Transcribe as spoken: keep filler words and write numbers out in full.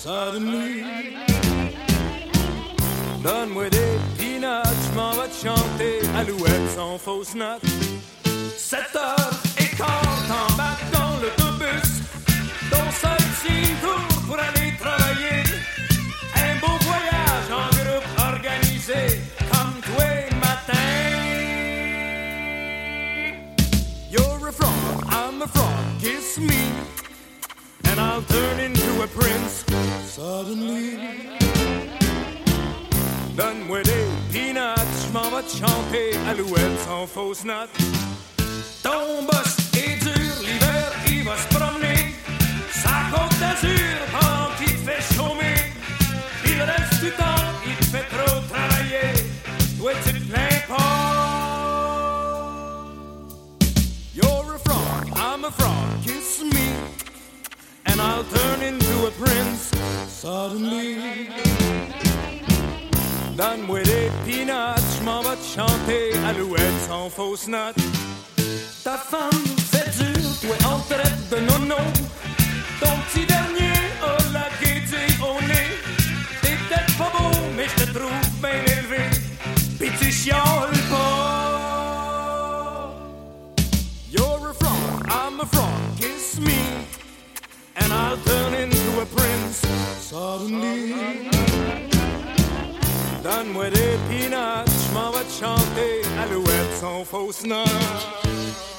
Suddenly, donne-moi des peanuts, j'm'en vais te chanter Alouette sans fausse note. Sept heures et quart, t'embarques dans l'autobus, ton seul signe tour pour aller travailler. Un beau voyage en groupe organisé, comme tous les matins. You're a frog, I'm a frog, kiss me, and I'll turn into a prince. Suddenly, donne-moi des peanuts, j'm'en vais te chanter Alouette sans fausse note. Ton boss est dur, l'hiver il va se promener sa côte d'Azur pendant qu'il te fait chômer. Il reste du temps, il te fait trop travailler, toi tu te plains pas. You're a frog, I'm a frog, kiss me, and I'll turn into a prince. Suddenly, donne-moi des peanuts, j'm'en vais te chanter Alouette sans fausse note. Ta femme, c'est dur, toi on te traite de nono. Ton petit dernier a la gaieté au nez. T'es peut-être pas beau, mais je te trouve bien élevé. Pis tu chiales pas. You're a frog, I'm a frog, kiss me, and I'll turn into a prince. Suddenly, donne-moi des peanuts, j'm'en vais te chanter Alouette sans fausse note.